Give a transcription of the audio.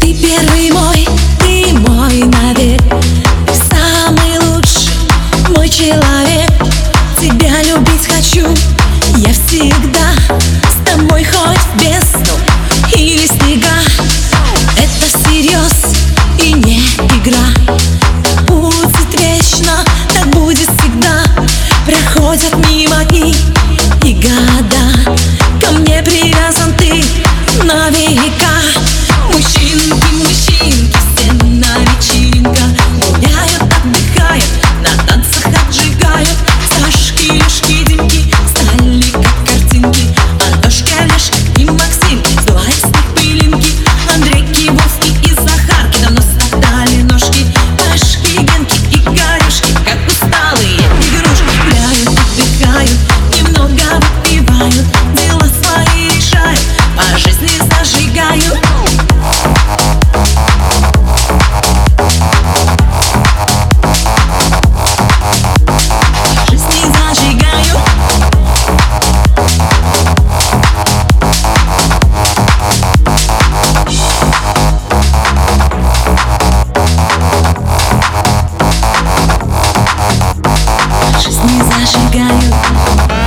Ты первый мой, ты мой навек. Ты самый лучший мой человек. Тебя любить хочу я всегда. С тобой хоть в бездну или снега. Это всерьез и не игра. Будет вечно, так будет всегда. Проходят мимо дни и года. Ко мне привязан ты на века. Мужчинки, мужчинки, все на вечеринках гуляют, отдыхают, на танцах отжигают. Сашки, Лешки, Димки стали как картинки. Антошка, Олежка и Максим сдувают с них пылинки. Андрейки, Вовки и Захарки давно стоптали ножки. Пашки, Генки и Горюшки, как усталые игрушки, гуляют, отдыхают, немного выпивают, дела свои решают, по жизни зажигают. Жизни зажигаю.